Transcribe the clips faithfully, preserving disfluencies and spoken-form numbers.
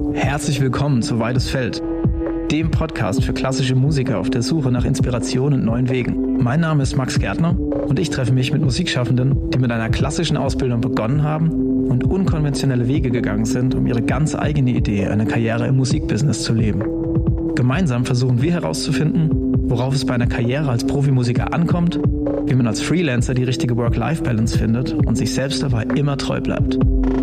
Herzlich willkommen zu Weites Feld, dem Podcast für klassische Musiker auf der Suche nach Inspiration und neuen Wegen. Mein Name ist Max Gärtner und ich treffe mich mit Musikschaffenden, die mit einer klassischen Ausbildung begonnen haben und unkonventionelle Wege gegangen sind, um ihre ganz eigene Idee, eine Karriere im Musikbusiness zu leben. Gemeinsam versuchen wir herauszufinden, worauf es bei einer Karriere als Profimusiker ankommt, wie man als Freelancer die richtige Work-Life-Balance findet und sich selbst dabei immer treu bleibt.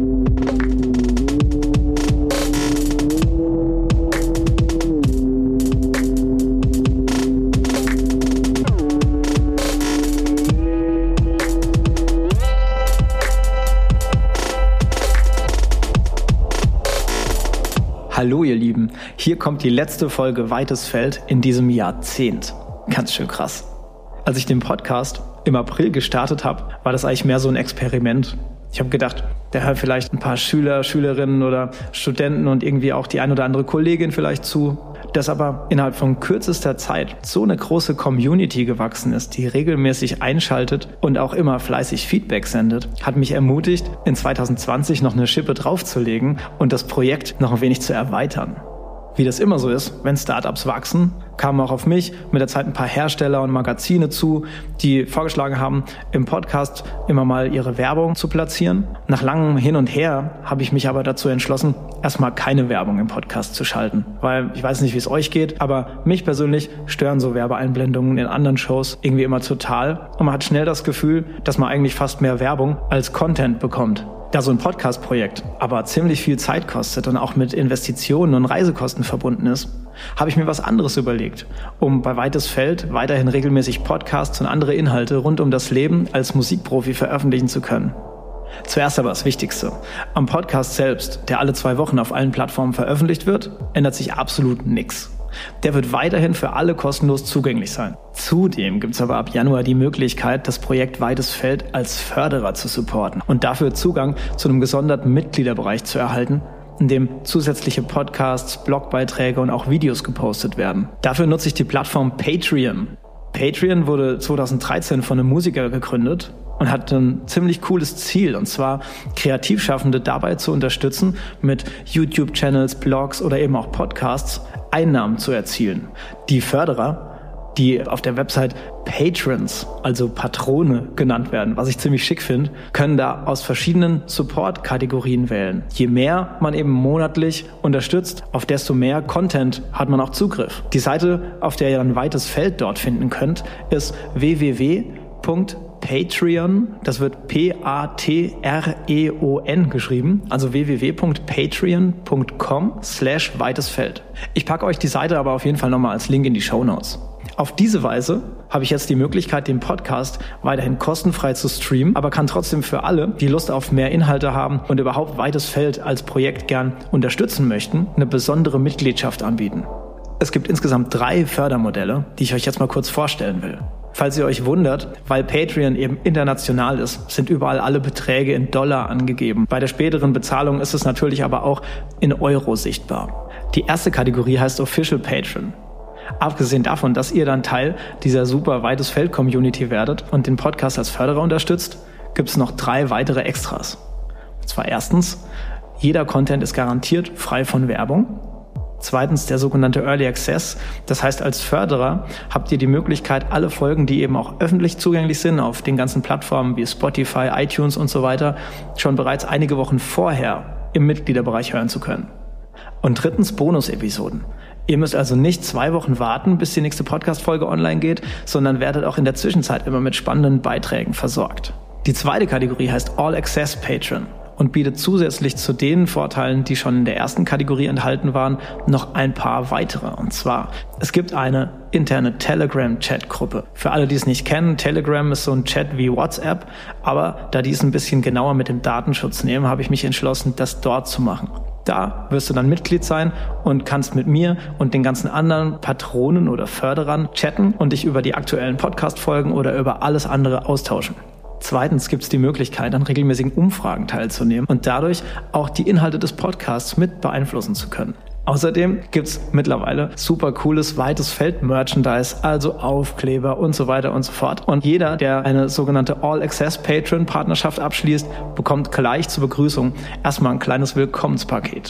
Hallo ihr Lieben, hier kommt die letzte Folge Weites Feld in diesem Jahrzehnt. Ganz schön krass. Als ich den Podcast im April gestartet habe, war das eigentlich mehr so ein Experiment. Ich habe gedacht, da hören vielleicht ein paar Schüler, Schülerinnen oder Studenten und irgendwie auch die ein oder andere Kollegin vielleicht zu. Dass aber innerhalb von kürzester Zeit so eine große Community gewachsen ist, die regelmäßig einschaltet und auch immer fleißig Feedback sendet, hat mich ermutigt, in zwanzig zwanzig noch eine Schippe draufzulegen und das Projekt noch ein wenig zu erweitern. Wie das immer so ist, wenn Startups wachsen, kamen auch auf mich mit der Zeit ein paar Hersteller und Magazine zu, die vorgeschlagen haben, im Podcast immer mal ihre Werbung zu platzieren. Nach langem Hin und Her habe ich mich aber dazu entschlossen, erstmal keine Werbung im Podcast zu schalten. Weil ich weiß nicht, wie es euch geht, aber mich persönlich stören so Werbeeinblendungen in anderen Shows irgendwie immer total. Und man hat schnell das Gefühl, dass man eigentlich fast mehr Werbung als Content bekommt. Da so ein Podcast-Projekt aber ziemlich viel Zeit kostet und auch mit Investitionen und Reisekosten verbunden ist, habe ich mir was anderes überlegt, um bei Weites Feld weiterhin regelmäßig Podcasts und andere Inhalte rund um das Leben als Musikprofi veröffentlichen zu können. Zuerst aber das Wichtigste. Am Podcast selbst, der alle zwei Wochen auf allen Plattformen veröffentlicht wird, ändert sich absolut nichts. Der wird weiterhin für alle kostenlos zugänglich sein. Zudem gibt es aber ab Januar die Möglichkeit, das Projekt Weites Feld als Förderer zu supporten und dafür Zugang zu einem gesonderten Mitgliederbereich zu erhalten, in dem zusätzliche Podcasts, Blogbeiträge und auch Videos gepostet werden. Dafür nutze ich die Plattform Patreon. Patreon wurde zwanzig dreizehn von einem Musiker gegründet und hat ein ziemlich cooles Ziel, und zwar Kreativschaffende dabei zu unterstützen, mit YouTube-Channels, Blogs oder eben auch Podcasts Einnahmen zu erzielen. Die Förderer, die auf der Website Patrons, also Patrone genannt werden, was ich ziemlich schick finde, können da aus verschiedenen Support-Kategorien wählen. Je mehr man eben monatlich unterstützt, auf desto mehr Content hat man auch Zugriff. Die Seite, auf der ihr dann Weites Feld dort finden könnt, ist w w w punkt Patreon, das wird P A T R E O N geschrieben, also w w w punkt patreon punkt com slash weitesfeld. Ich packe euch die Seite aber auf jeden Fall nochmal als Link in die Shownotes. Auf diese Weise habe ich jetzt die Möglichkeit, den Podcast weiterhin kostenfrei zu streamen, aber kann trotzdem für alle, die Lust auf mehr Inhalte haben und überhaupt Weites Feld als Projekt gern unterstützen möchten, eine besondere Mitgliedschaft anbieten. Es gibt insgesamt drei Fördermodelle, die ich euch jetzt mal kurz vorstellen will. Falls ihr euch wundert, weil Patreon eben international ist, sind überall alle Beträge in Dollar angegeben. Bei der späteren Bezahlung ist es natürlich aber auch in Euro sichtbar. Die erste Kategorie heißt Official Patron. Abgesehen davon, dass ihr dann Teil dieser super Weites Feld Community werdet und den Podcast als Förderer unterstützt, gibt es noch drei weitere Extras. Und zwar erstens, jeder Content ist garantiert frei von Werbung. Zweitens der sogenannte Early Access. Das heißt, als Förderer habt ihr die Möglichkeit, alle Folgen, die eben auch öffentlich zugänglich sind, auf den ganzen Plattformen wie Spotify, iTunes und so weiter, schon bereits einige Wochen vorher im Mitgliederbereich hören zu können. Und drittens Bonus-Episoden. Ihr müsst also nicht zwei Wochen warten, bis die nächste Podcast-Folge online geht, sondern werdet auch in der Zwischenzeit immer mit spannenden Beiträgen versorgt. Die zweite Kategorie heißt All Access Patron und bietet zusätzlich zu den Vorteilen, die schon in der ersten Kategorie enthalten waren, noch ein paar weitere. Und zwar, es gibt eine interne Telegram-Chat-Gruppe. Für alle, die es nicht kennen, Telegram ist so ein Chat wie WhatsApp, aber da die es ein bisschen genauer mit dem Datenschutz nehmen, habe ich mich entschlossen, das dort zu machen. Da wirst du dann Mitglied sein und kannst mit mir und den ganzen anderen Patronen oder Förderern chatten und dich über die aktuellen Podcast-Folgen oder über alles andere austauschen. Zweitens gibt es die Möglichkeit, an regelmäßigen Umfragen teilzunehmen und dadurch auch die Inhalte des Podcasts mit beeinflussen zu können. Außerdem gibt's mittlerweile super cooles Weites Feld Merchandise, also Aufkleber und so weiter und so fort. Und jeder, der eine sogenannte All-Access-Patron-Partnerschaft abschließt, bekommt gleich zur Begrüßung erstmal ein kleines Willkommenspaket.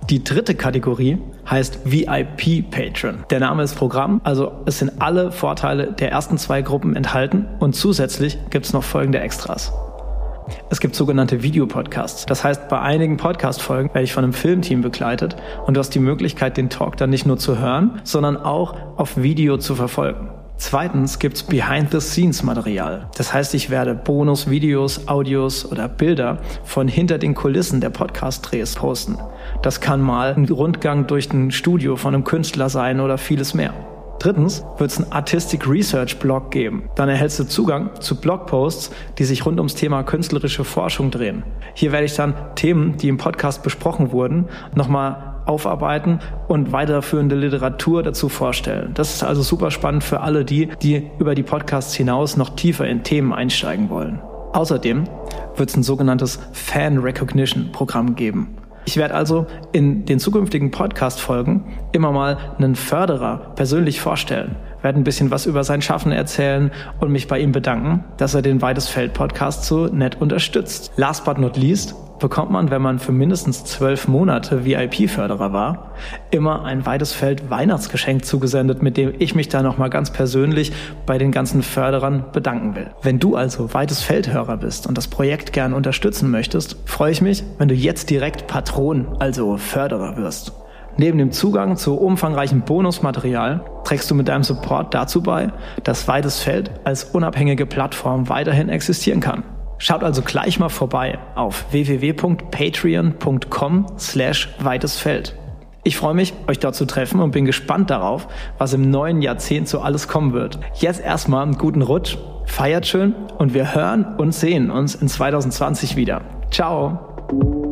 Die dritte Kategorie heißt V I P Patron. Der Name ist Programm, also es sind alle Vorteile der ersten zwei Gruppen enthalten und zusätzlich gibt es noch folgende Extras. Es gibt sogenannte Videopodcasts. Das heißt, bei einigen Podcast-Folgen werde ich von einem Filmteam begleitet und du hast die Möglichkeit, den Talk dann nicht nur zu hören, sondern auch auf Video zu verfolgen. Zweitens gibt's Behind-the-Scenes-Material. Das heißt, ich werde Bonus-Videos, Audios oder Bilder von hinter den Kulissen der Podcast-Drehs posten. Das kann mal ein Rundgang durch ein Studio von einem Künstler sein oder vieles mehr. Drittens wird es einen Artistic Research Blog geben. Dann erhältst du Zugang zu Blogposts, die sich rund ums Thema künstlerische Forschung drehen. Hier werde ich dann Themen, die im Podcast besprochen wurden, nochmal aufarbeiten und weiterführende Literatur dazu vorstellen. Das ist also super spannend für alle die, die über die Podcasts hinaus noch tiefer in Themen einsteigen wollen. Außerdem wird es ein sogenanntes Fan Recognition Programm geben. Ich werde also in den zukünftigen Podcast-Folgen immer mal einen Förderer persönlich vorstellen, werde ein bisschen was über sein Schaffen erzählen und mich bei ihm bedanken, dass er den Weites Feld Podcast so nett unterstützt. Last but not least bekommt man, wenn man für mindestens zwölf Monate V I P-Förderer war, immer ein Weites Feld Weihnachtsgeschenk zugesendet, mit dem ich mich da nochmal ganz persönlich bei den ganzen Förderern bedanken will. Wenn du also Weites Feld-Hörer bist und das Projekt gern unterstützen möchtest, freue ich mich, wenn du jetzt direkt Patron, also Förderer wirst. Neben dem Zugang zu umfangreichem Bonusmaterial trägst du mit deinem Support dazu bei, dass Weites Feld als unabhängige Plattform weiterhin existieren kann. Schaut also gleich mal vorbei auf w w w punkt patreon punkt com slash weitesfeld. Ich freue mich, euch dort zu treffen und bin gespannt darauf, was im neuen Jahrzehnt so alles kommen wird. Jetzt erstmal einen guten Rutsch, feiert schön und wir hören und sehen uns in zwanzig zwanzig wieder. Ciao!